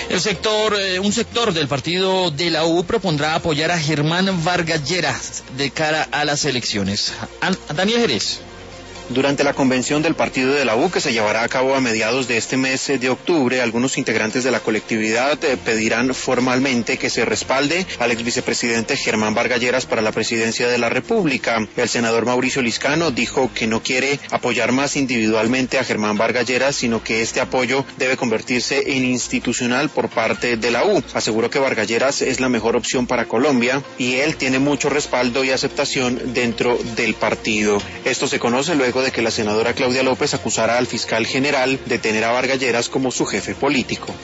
Un sector del partido de la U propondrá apoyar a Germán Vargas Lleras de cara a las elecciones. Daniel Jerez. Durante la convención del partido de la U, que se llevará a cabo a mediados de este mes de octubre, algunos integrantes de la colectividad pedirán formalmente que se respalde al ex vicepresidente Germán Vargas Lleras para la presidencia de la República. El senador Mauricio Liscano dijo que no quiere apoyar más individualmente a Germán Vargas Lleras, sino que este apoyo debe convertirse en institucional por parte de la U. Aseguró que Vargas Lleras es la mejor opción para Colombia y él tiene mucho respaldo y aceptación dentro del partido. Esto se conoce luego de que la senadora Claudia López acusara al fiscal general de tener a Vargas Lleras como su jefe político.